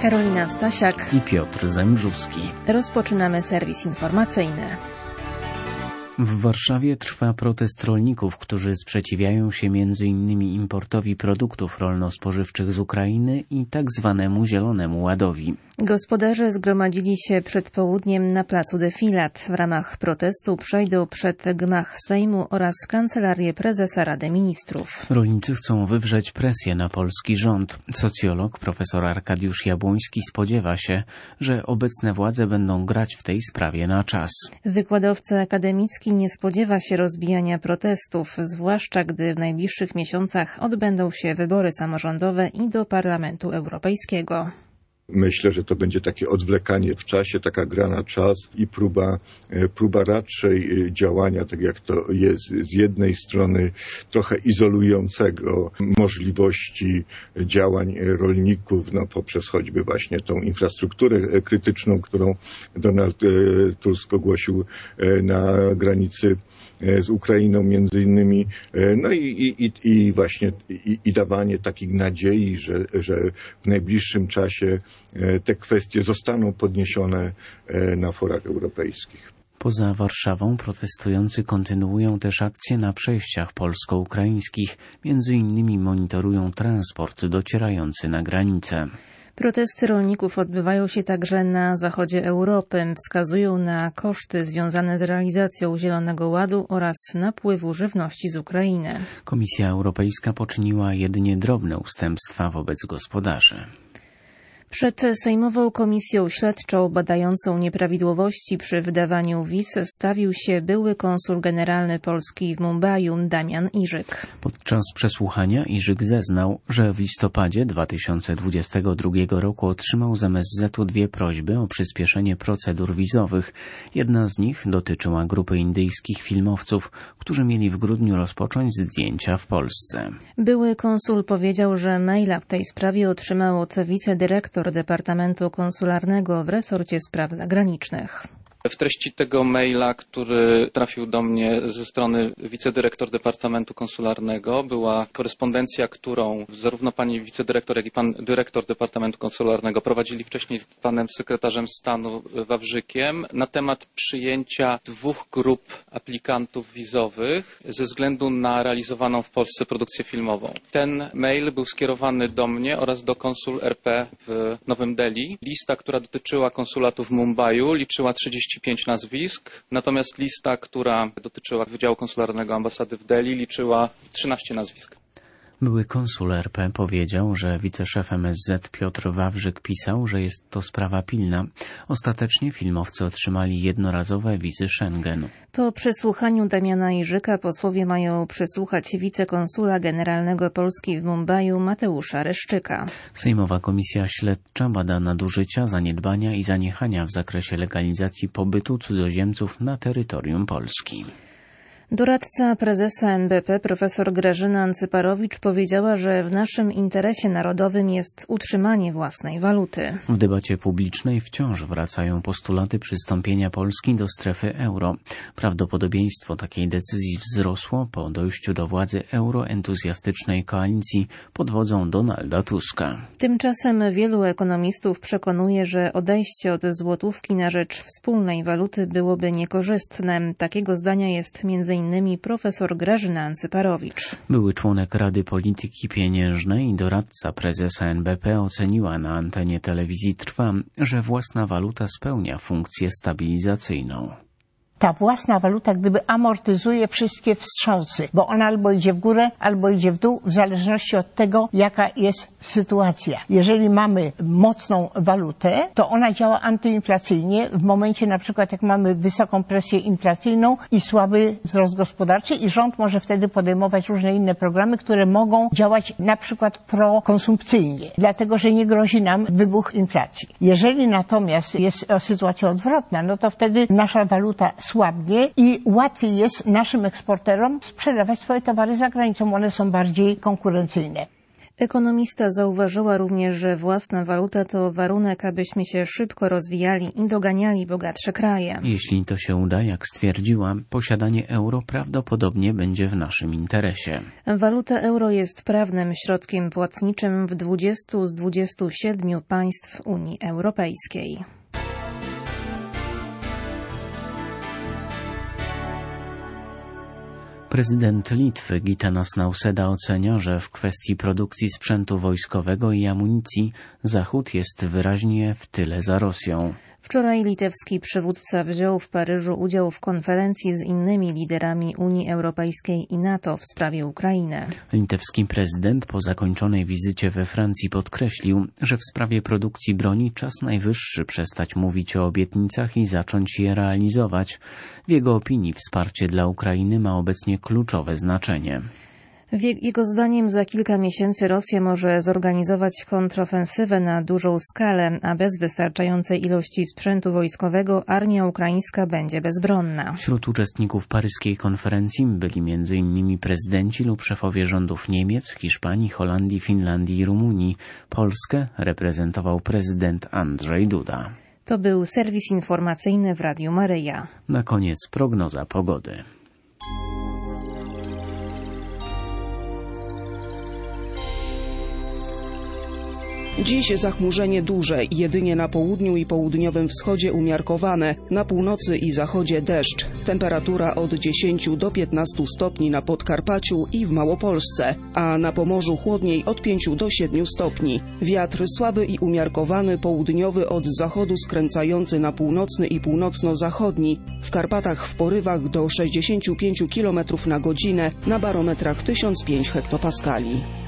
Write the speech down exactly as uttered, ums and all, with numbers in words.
Karolina Stasiak i Piotr Zembrzuski. Rozpoczynamy serwis informacyjny. W Warszawie trwa protest rolników, którzy sprzeciwiają się między innymi importowi produktów rolno-spożywczych z Ukrainy i tak zwanemu Zielonemu Ładowi. Gospodarze zgromadzili się przed południem na placu Defilat. W ramach protestu przejdą przed gmach Sejmu oraz Kancelarię Prezesa Rady Ministrów. Rolnicy chcą wywrzeć presję na polski rząd. Socjolog profesor Arkadiusz Jabłoński spodziewa się, że obecne władze będą grać w tej sprawie na czas. Wykładowca akademicki nie spodziewa się rozbijania protestów, zwłaszcza gdy w najbliższych miesiącach odbędą się wybory samorządowe i do Parlamentu Europejskiego. Myślę, że to będzie takie odwlekanie w czasie, taka gra na czas i próba, próba raczej działania, tak jak to jest z jednej strony trochę izolującego możliwości działań rolników, no poprzez choćby właśnie tą infrastrukturę krytyczną, którą Donald Tusk ogłosił na granicy z Ukrainą między innymi, no i, i, i właśnie i, i dawanie takich nadziei, że, że w najbliższym czasie te kwestie zostaną podniesione na forach europejskich. Poza Warszawą protestujący kontynuują też akcje na przejściach polsko-ukraińskich, między innymi monitorują transport docierający na granicę. Protesty rolników odbywają się także na zachodzie Europy. Wskazują na koszty związane z realizacją Zielonego Ładu oraz napływu żywności z Ukrainy. Komisja Europejska poczyniła jedynie drobne ustępstwa wobec gospodarzy. Przed Sejmową Komisją Śledczą badającą nieprawidłowości przy wydawaniu wiz stawił się były konsul generalny Polski w Mumbaiu Damian Iżyk. Podczas przesłuchania Iżyk zeznał, że w listopadzie dwa tysiące dwudziestego drugiego roku otrzymał z M S Z u dwie prośby o przyspieszenie procedur wizowych. Jedna z nich dotyczyła grupy indyjskich filmowców, którzy mieli w grudniu rozpocząć zdjęcia w Polsce. Były konsul powiedział, że maila w tej sprawie otrzymał od wicedyrektor Departamentu Konsularnego w resorcie spraw zagranicznych. W treści tego maila, który trafił do mnie ze strony wicedyrektor Departamentu Konsularnego, była korespondencja, którą zarówno pani wicedyrektor, jak i pan dyrektor Departamentu Konsularnego prowadzili wcześniej z panem sekretarzem stanu Wawrzykiem na temat przyjęcia dwóch grup aplikantów wizowych ze względu na realizowaną w Polsce produkcję filmową. Ten mail był skierowany do mnie oraz do konsul R P w Nowym Delhi. Lista, która dotyczyła konsulatu w Mumbaiu, liczyła trzydzieści pięć nazwisk, natomiast lista, która dotyczyła Wydziału Konsularnego Ambasady w Delhi, liczyła trzynaście nazwisk. Były konsul R P powiedział, że wiceszef M S Z Piotr Wawrzyk pisał, że jest to sprawa pilna. Ostatecznie filmowcy otrzymali jednorazowe wizy Schengen. Po przesłuchaniu Damiana Iżyka posłowie mają przesłuchać wicekonsula generalnego Polski w Mumbaiu Mateusza Reszczyka. Sejmowa Komisja Śledcza bada nadużycia, zaniedbania i zaniechania w zakresie legalizacji pobytu cudzoziemców na terytorium Polski. Doradca prezesa N B P profesor Grażyna Ancyparowicz powiedziała, że w naszym interesie narodowym jest utrzymanie własnej waluty. W debacie publicznej wciąż wracają postulaty przystąpienia Polski do strefy euro. Prawdopodobieństwo takiej decyzji wzrosło po dojściu do władzy euroentuzjastycznej koalicji pod wodzą Donalda Tuska. Tymczasem wielu ekonomistów przekonuje, że odejście od złotówki na rzecz wspólnej waluty byłoby niekorzystne. Takiego zdania jest między innymi profesor Grażyna Ancyparowicz. Były członek Rady Polityki Pieniężnej i doradca prezesa N B P oceniła na antenie telewizji Trwam, że własna waluta spełnia funkcję stabilizacyjną. Ta własna waluta gdyby amortyzuje wszystkie wstrząsy, bo ona albo idzie w górę, albo idzie w dół, w zależności od tego, jaka jest sytuacja. Jeżeli mamy mocną walutę, to ona działa antyinflacyjnie w momencie na przykład jak mamy wysoką presję inflacyjną i słaby wzrost gospodarczy i rząd może wtedy podejmować różne inne programy, które mogą działać na przykład prokonsumpcyjnie, dlatego że nie grozi nam wybuch inflacji. Jeżeli natomiast jest sytuacja odwrotna, no to wtedy nasza waluta słabnie i łatwiej jest naszym eksporterom sprzedawać swoje towary za granicą. One są bardziej konkurencyjne. Ekonomista zauważyła również, że własna waluta to warunek, abyśmy się szybko rozwijali i doganiali bogatsze kraje. Jeśli to się uda, jak stwierdziła, posiadanie euro prawdopodobnie będzie w naszym interesie. Waluta euro jest prawnym środkiem płatniczym w dwudziestu z dwudziestu siedmiu państw Unii Europejskiej. Prezydent Litwy Gitanas Nausėda ocenia, że w kwestii produkcji sprzętu wojskowego i amunicji Zachód jest wyraźnie w tyle za Rosją. Wczoraj litewski przywódca wziął w Paryżu udział w konferencji z innymi liderami Unii Europejskiej i NATO w sprawie Ukrainy. Litewski prezydent po zakończonej wizycie we Francji podkreślił, że w sprawie produkcji broni czas najwyższy przestać mówić o obietnicach i zacząć je realizować. W jego opinii wsparcie dla Ukrainy ma obecnie kluczowe znaczenie. Jego zdaniem za kilka miesięcy Rosja może zorganizować kontrofensywę na dużą skalę, a bez wystarczającej ilości sprzętu wojskowego armia ukraińska będzie bezbronna. Wśród uczestników paryskiej konferencji byli między innymi prezydenci lub szefowie rządów Niemiec, Hiszpanii, Holandii, Finlandii i Rumunii. Polskę reprezentował prezydent Andrzej Duda. To był serwis informacyjny w Radiu Maryja. Na koniec prognoza pogody. Dziś zachmurzenie duże, jedynie na południu i południowym wschodzie umiarkowane, na północy i zachodzie deszcz. Temperatura od dziesięciu do piętnastu stopni na Podkarpaciu i w Małopolsce, a na Pomorzu chłodniej od pięciu do siedmiu stopni. Wiatr słaby i umiarkowany, południowy od zachodu skręcający na północny i północno-zachodni. W Karpatach w porywach do sześćdziesięciu pięciu kilometrów na godzinę, na barometrach tysiąc pięć hektopaskali.